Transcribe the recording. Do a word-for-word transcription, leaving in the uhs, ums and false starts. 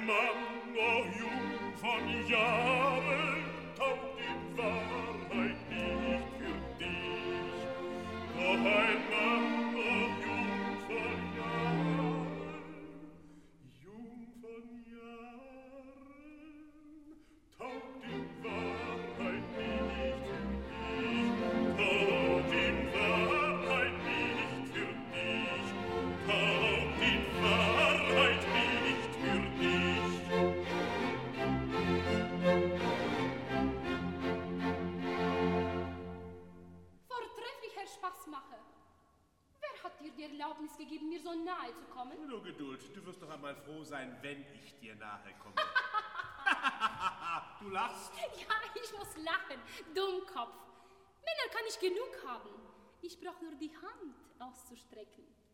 Mann noch jung von Jahren taugt in Wahrheit nicht für dich. Doch ein Mann noch jung von Jahren, jung von Jahren, taugt in Wahrheit nicht für dich. Taugt in Wahrheit nicht für dich. Taugt in Wahrheit nicht für dich. Vortrefflich, Herr Spaßmacher. Wer hat dir die Erlaubnis gegeben, mir so nahe zu kommen? Nur Geduld, du wirst doch einmal froh sein, wenn ich dir nahe komme. Du lachst? Ja, ich muss lachen. Dummkopf. Männer kann ich genug haben. Ich brauche nur die Hand auszustrecken.